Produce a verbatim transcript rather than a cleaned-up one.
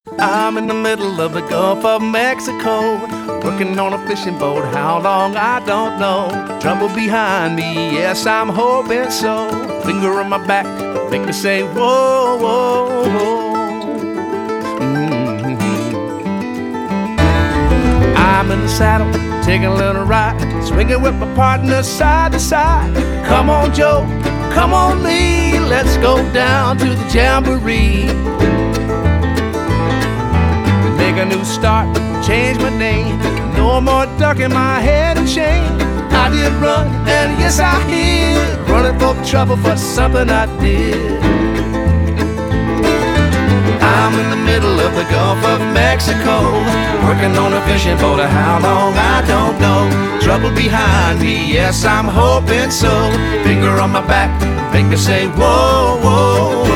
I'm in the middle of the Gulf of Mexico, working on a fishing boat. How long, I don't know. Trouble behind me, yes, I'm hoping so. Finger on my back, make me say, whoa, whoa, whoa. Mm-hmm. I'm in the saddle, taking a little ride, swinging with my partner side to side. Come on, Joe, come on, Lee, let's go down to the jamboree. Make a new start, change my name. No more ducking my head in shame. I did run, and yes I hid, running for trouble for something I did. I'm in the middle of the Gulf of Mexico, working on a fishing boat. How long, I don't know. Trouble behind me, yes I'm hoping so. Finger on my back, make me say whoa, whoa.